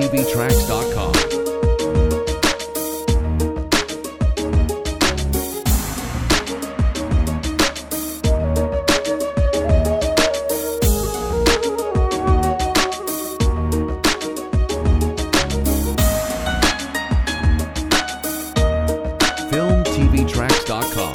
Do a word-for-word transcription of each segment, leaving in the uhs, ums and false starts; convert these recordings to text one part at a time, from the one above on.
V Tracks dot com. Film T V Tracks dot com.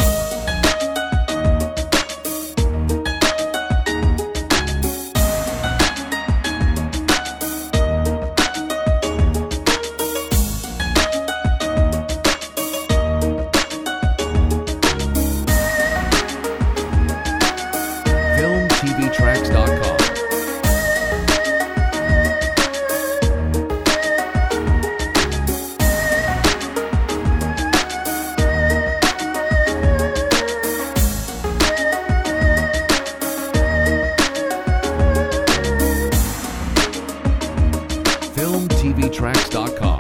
Film T V Tracks dot com. Film T V Tracks dot com.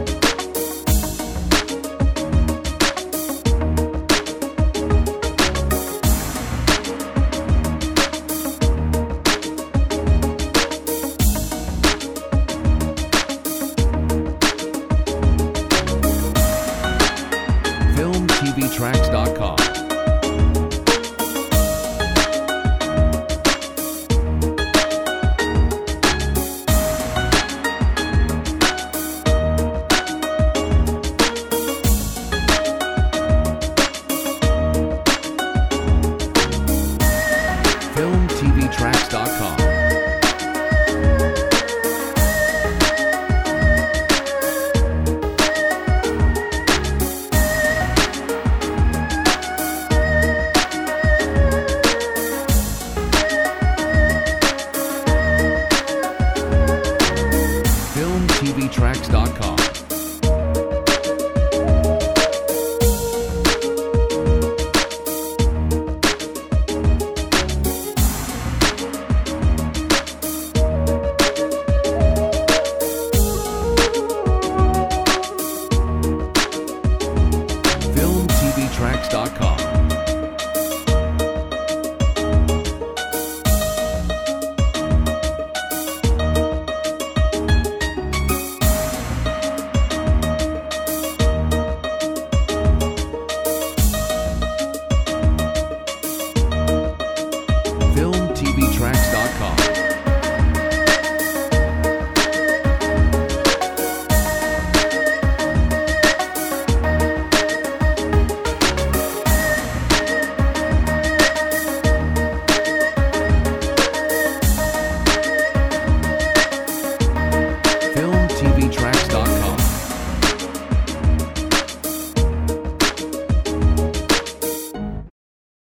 Film T V Tracks dot com. Film T V Tracks dot com.